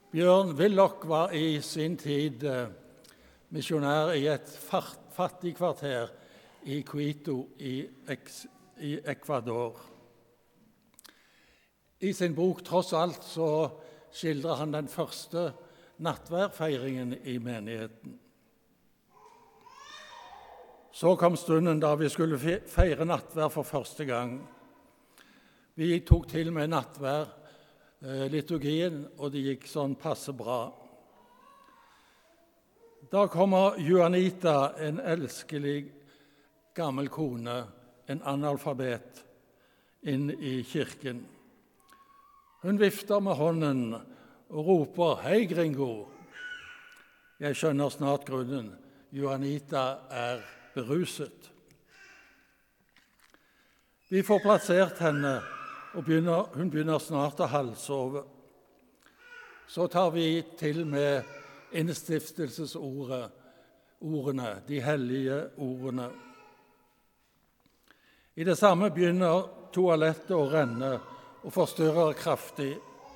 Bjørn Willoch var i sin tid misjonær i et fattig kvarter i Quito i Ecuador. I sin bok «Tross alt» så skildrer han den første nattverdfeiringen i menigheten. Så kom stunden da vi skulle feire nattverd for første gang. Vi tok til med nattverd-liturgien, og det gikk sånn passe bra. Da kommer Juanita, en elskelig gammel kone, en analfabet, inn i kirken. Hun vifter med hånden og roper, «Hei, gringo!» Jeg skjønner snart grunnen. Juanita er beruset. Vi får plassert henne, og hun begynner snart å halvsove. Så tar vi til med innstiftelsesordene, de hellige ordene. I det samme begynner toalettet å renne og forstyrrer kraftig.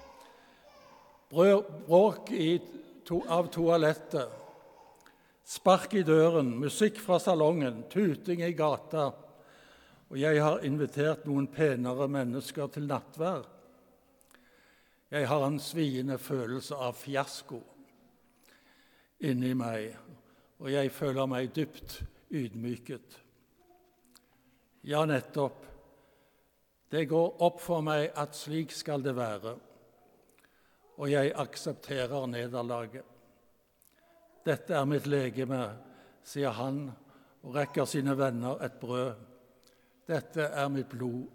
Bråk av toalettet, spark i døren, musikk fra salongen, tuting i gata, og jeg har invitert noen penere mennesker til nattverd. Jeg har en sviende følelse av fiasko inni meg, og jeg føler meg dypt ydmyket. Ja, nettopp. Det går opp for meg at slik skal det være, og jeg aksepterer nederlaget. Dette er mitt legeme, sier han, og rekker sine venner et brød. Dette er mitt blod.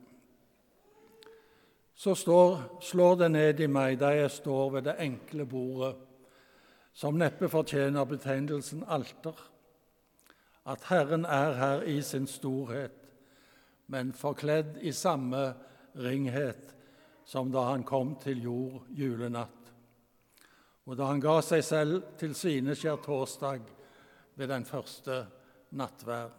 Så slår det ned i meg da jeg står ved det enkle bordet, som neppe fortjener betegnelsen alter, at Herren er her i sin storhet, men forkledd i samme ringhet som da han kom til jord julenatt, og da han ga seg selv til sine skjærtorsdag ved den første nattverd.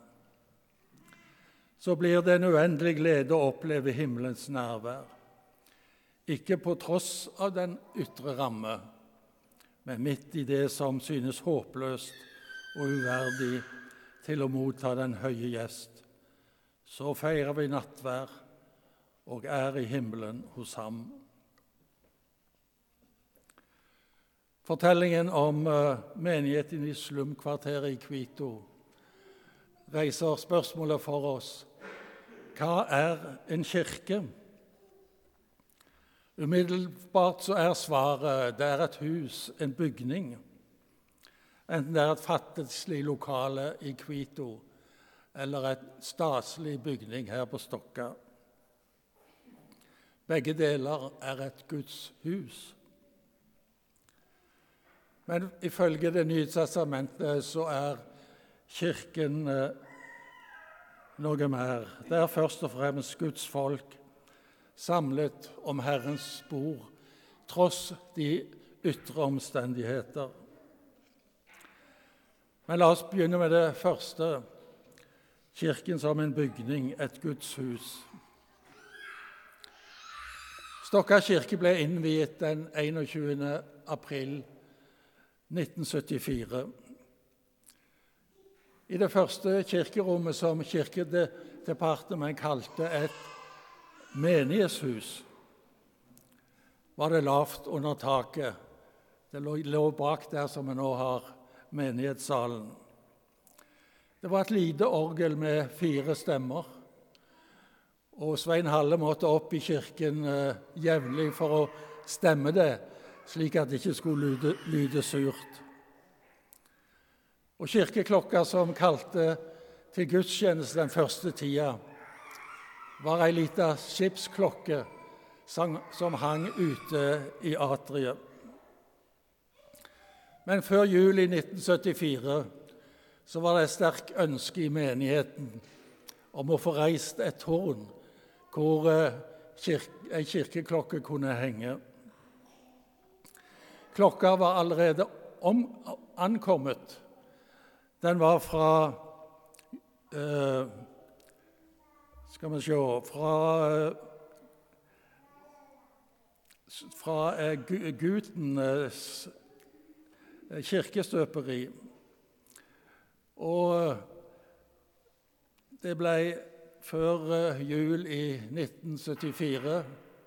Så blir det en uendelig glede å oppleve himmelens nærvær, ikke på tross av den ytre ramme, men midt i det som synes håpløst og uverdig til å motta den høye gjest. Så feirer vi nattverd og er i himmelen hos ham. Fortellingen om menigheten i slumkvarteret i Quito reiser spørsmålet for oss: hva er en kirke? Umiddelbart så er svaret det er et hus, en bygning. Enten det er et fattigslig lokale i Quito eller et staselig bygning her på Stokka. Begge deler er et Guds hus. Men ifølge Det nye testamentet så er kirken noe mer. Det er først og fremst Guds folk samlet om Herrens bord, tross de ytre omstendigheter. Men la oss begynne med det første. Kirken som en bygning, et Guds hus. Stokka kirke ble innviet den 21. april 1974. I det første kirkerommet som kirkedepartementet kalte et menighetshus, var det lavt under taket. Det lå bak der som vi nå har menighetssalen. Det var et lite orgel med 4 stemmer, og Svein Halle måtte opp i kirken jevnlig for å stemme det, slik at det ikke skulle lyde surt. Og kirkeklokka som kalte til gudstjeneste den første tida, var ei lita skipsklokke som hang ute i atriet. Men før juli 1974 så var det et sterkt ønske i menigheten om å få reist et tårn hvor en kirkeklokke kunne henge. Klokka var allerede ankommet. Den var fra fra Gutenes kirkestøperi. Og det ble før jul i 1974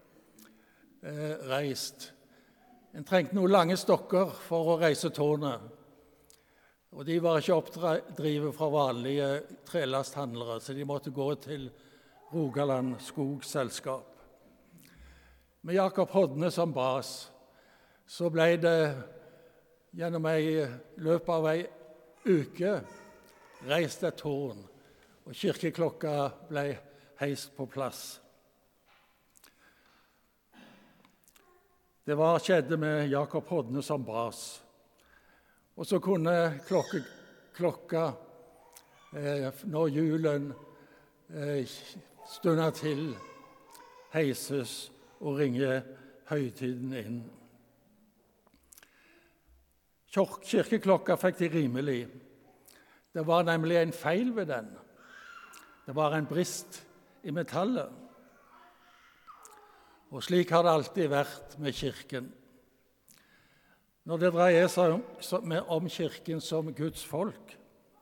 reist. En trengte noen lange stokker for å reise tårnet, og de var ikke oppdrivet fra vanlige trelasthandlere, så de måtte gå til Rogaland Skogselskap. Med Jakob Hodne som bas, så ble det gjennom løpet av ei uke reist et tårn, og kirkeklokka ble heist på plass. Det skjedde med Jakob Hodne som bas. Og så kunne klokka når julen stunder til, heises og ringe høytiden inn. Kirkeklokka fikk de rimelig. Det var nemlig en feil ved den. Det var en brist i metallet. Og slik har det alltid vært med kirken. Når det dreier seg om kirken som Guds folk,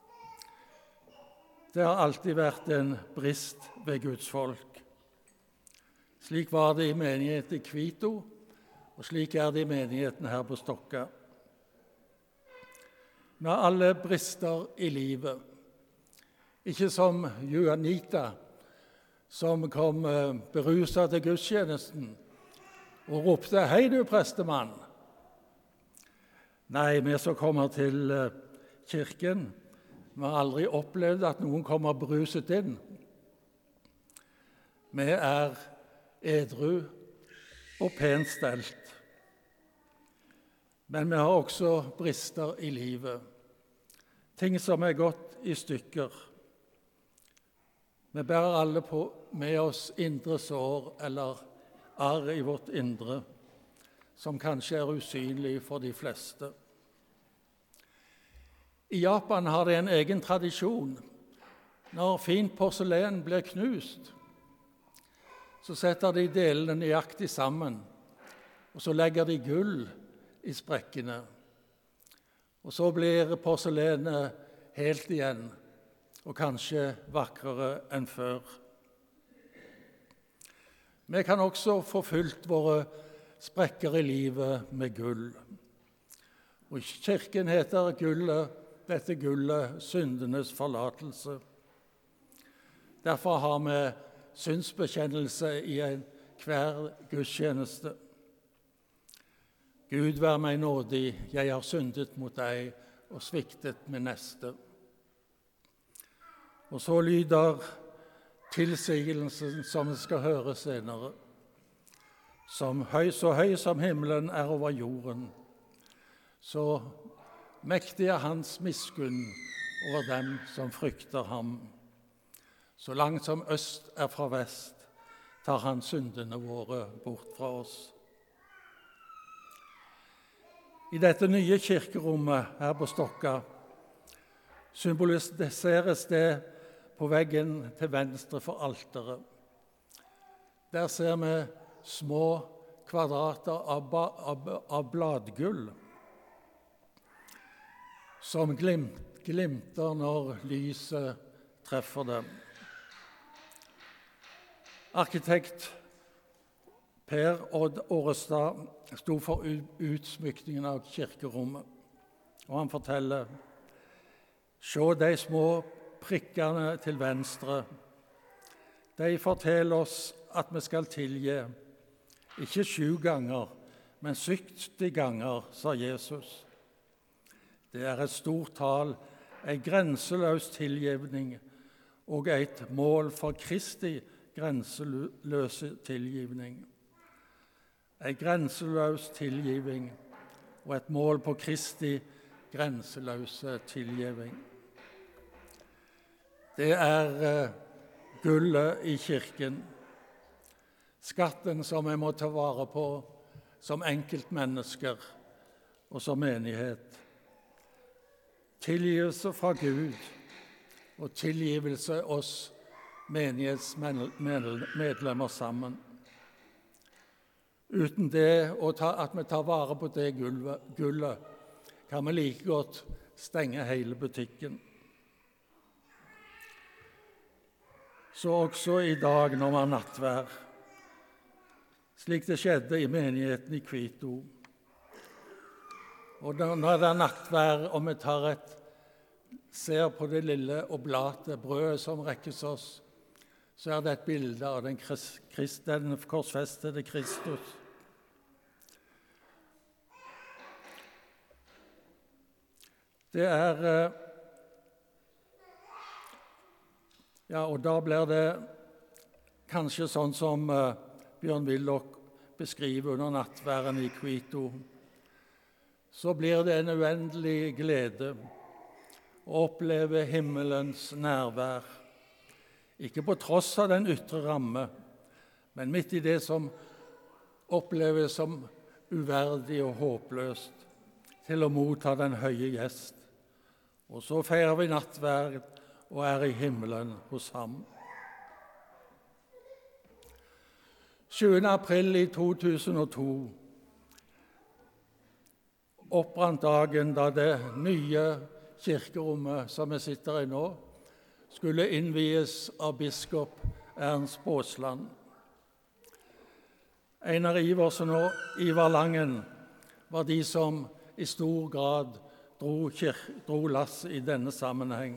det har alltid vært en brist ved Guds folk. Slik var det i menigheten i Kvito, og slik er det i menigheten her på Stokka. Med alle brister i livet, ikke som Juanita, som kom beruset til gudstjenesten og ropte, «Hei du, prestemann!» Nei, vi som kommer til kirken, vi har aldri opplevd at noen kommer beruset inn. Vi er edru og pent stelt. Men vi har også brister i livet, ting som er gått i stykker. Vi bærer alle med oss indre sår eller arr i vårt indre, som kanskje er usynlig for de fleste. I Japan har de en egen tradisjon. Når fint porselen blir knust, så setter de delene nøyaktig sammen, og så legger de gull i sprekkene. Og så blir porselenet helt igjen, og kanskje vakrere enn før. Vi kan også få fylt våre sprekker i livet med gull. Og i kirken heter dette gullet syndenes forlatelse. Derfor har vi synsbekjennelse i hver gudstjeneste. Gud, vær meg nådig, jeg har syndet mot deg og sviktet min neste. Og så lyder tilsigelsen som vi skal høre senere. Så høy som himmelen er over jorden, så mektig er hans miskunn over dem som frykter ham. Så langt som øst er fra vest, tar han syndene våre bort fra oss. I dette nye kirkerommet her på Stokka symboliseres det på veggen til venstre for alteret. Der ser vi små kvadrater av bladgull som glimter når lyset treffer dem. Arkitekt Per Odd Årestad sto for utsmykningen av kirkerommet, og han forteller: «Se de små prikkene til venstre. De forteller oss at vi skal tilgi, ikke 7 ganger, men 70 ganger, sa Jesus. Det er et stort tall, en grenseløs tilgivning og et mål for Kristi grenseløse tilgivning. En grenseløs tilgivning og et mål på Kristi grenseløse tilgivning. Det er gullet i kirken, skatten som vi må ta vare på som enkeltmennesker og som menighet. Tilgivelse fra Gud og tilgivelse oss menighetsmedlemmer sammen. Uten det, at vi tar vare på det gullet, kan vi like godt stenge hele butikken. Så også i dag når vi har nattvær, slik det skjedde i menigheten i Quito. Og når det er nattvær, og vi ser på det lille oblate brødet som rekkes oss, så er det et bilde av den korsfestede Kristus. Det er og da blir det kanskje sånn som Bjørn Willoch beskriver under nattværen i Quito. Så blir det en uendelig glede å oppleve himmelens nærvær. Ikke på tross av den ytre ramme, men midt i det som oppleves som uverdig og håpløst, til å motta den høye gjest. Og så feirer vi nattverd og er i himmelen hos ham. 7. april i 2002 oppbrant dagen da det nye kirkerommet som vi sitter i nå, skulle innvies av biskop Ernst Båsland. Einar Iversen og Ivar Langen var de som i stor grad dro lass i denne sammenheng.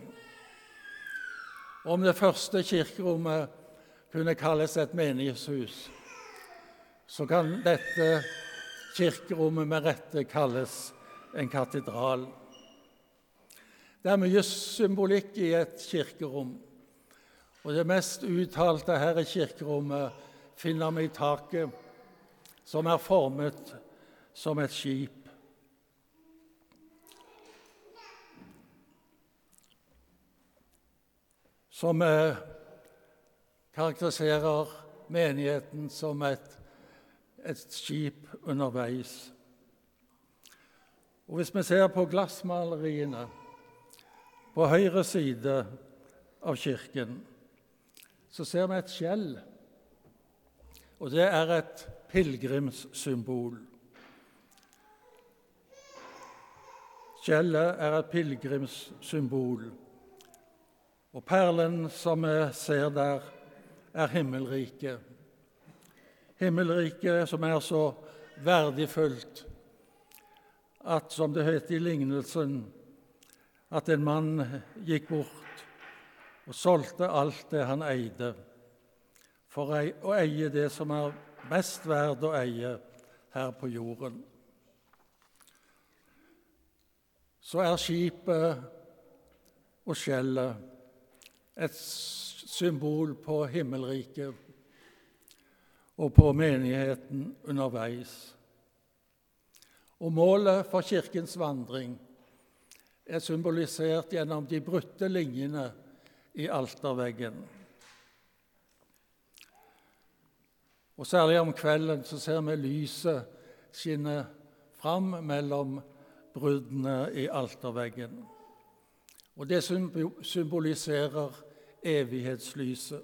Om det første kirkerommet kunne kalles et menighetshus, så kan dette kirkerommet med rette kalles en katedral. Det er mye symbolikk i et kirkerom, og det mest uttalte her i kirkerommet finner vi i taket, som er formet som et skip. Som karakteriserer menigheten som et skip underveis. Og hvis vi ser på glassmaleriene på høyre side av kirken, så ser vi et skjell, og det er et pilegrimssymbol. Skjellet er et pilegrimssymbol. Og perlen som vi ser der, er himmelriket. Himmelriket som er så verdifullt at, som det heter i lignelsen, at en mann gikk bort og solgte alt det han eide, for å eie det som er mest verd å eie her på jorden. Så er skipet og skjellet et symbol på himmelriket og på menigheten underveis. Og målet for kirkens vandring er symbolisert gjennom de brutte linjene i alterveggen. Og særlig om kvelden så ser vi lyset skinne fram mellom bruddene i alterveggen. Og det symboliserer evighetslyset.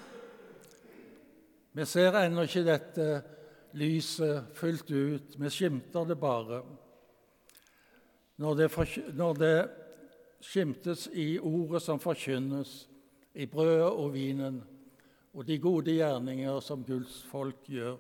Vi ser ennå ikke dette lyset fullt ut, vi skimter det bare. Når det skimtes i ordet som forkynnes, i brødet og vinen, og de gode gjerninger som Guds folk gjør.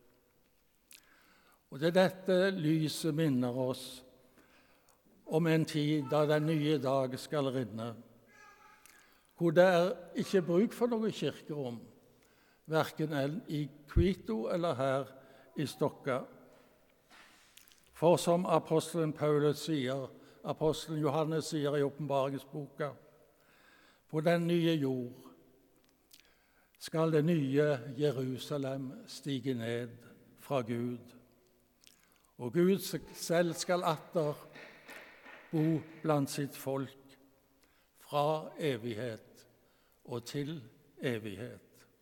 Og det er dette lyset minner oss om en tid da den nye dag skal rinne, hvor det er ikke bruk for noe kirkerom, hverken i Quito eller her i Stokka. For som apostelen Johannes sier i åpenbaringsboka, på den nye jord skal det nye Jerusalem stige ned fra Gud, og Gud selv skal atter bo blant sitt folk fra evighet og til evighet.